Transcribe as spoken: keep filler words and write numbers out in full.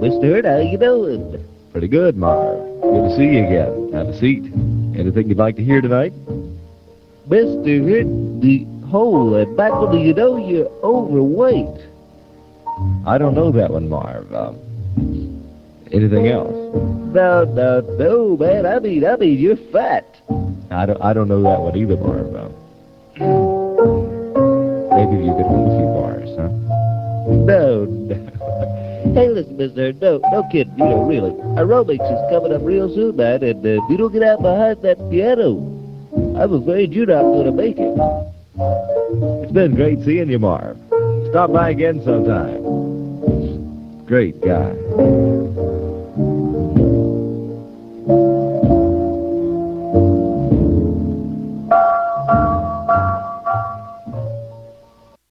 mister. How you doing? Pretty good, Marv. Good to see you again. Have a seat. Anything you'd like to hear tonight? Mister, hit the hole and back when you know you're overweight. I don't know that one, Marv. Um, anything else? No, no, no, man. I mean, I mean, you're fat. I don't, I don't know that one either, Marv. Um, maybe you could hold a few bars, huh? No, no. Hey, listen, mister, no, no kidding, you know, really. Aerobics is coming up real soon, man, and uh, if you don't get out behind that piano, I'm afraid you're not going to make it. It's been great seeing you, Marv. Stop by again sometime. Great guy.